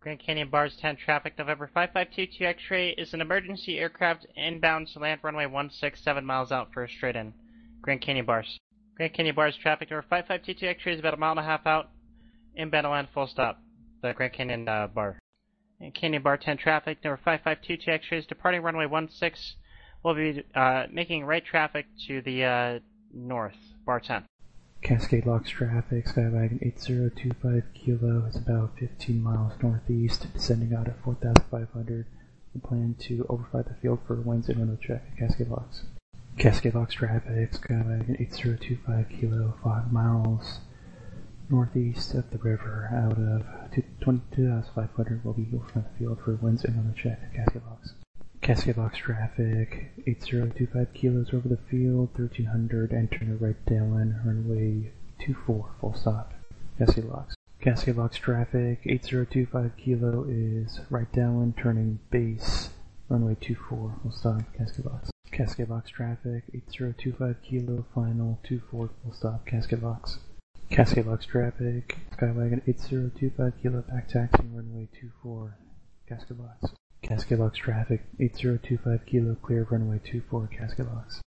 Grand Canyon Bars 10 traffic, November 5522 X-ray is an emergency aircraft inbound to land runway 167 miles out for a straight-in. Grand Canyon Bars. Grand Canyon Bars traffic, number 5522 X-ray is about a mile and a half out, inbound to land full stop. The Grand Canyon Bar. Grand Canyon Bar 10 traffic, number 5522 X-ray is departing runway 16. We'll be making right traffic to the north, Bar 10. Cascade Locks traffic, Skywagon 8025 Kilo is about 15 miles northeast, descending out at 4,500. We plan to overfly the field for winds and runway check at Cascade Locks. Cascade Locks traffic, Skywagon 8025 Kilo, 5 miles northeast of the river, out of 22,500. We'll be overflying the field for winds and runway check at Cascade Locks. Cascade Locks traffic, 8025 Kilos over the field, 1300, entering a right downwind, runway 24, full stop, Cascade Locks. Cascade Locks traffic, 8025 Kilo is right downwind, turning base, runway 24, full stop, Cascade Locks. Cascade Locks traffic, 8025 Kilo, final, 24, full stop, Cascade Locks. Cascade Locks traffic, Skywagon 8025 Kilo, back taxiing, runway 24, Cascade Locks. Cascade Locks traffic, 8025 Kilo, clear runway 24, Cascade Locks.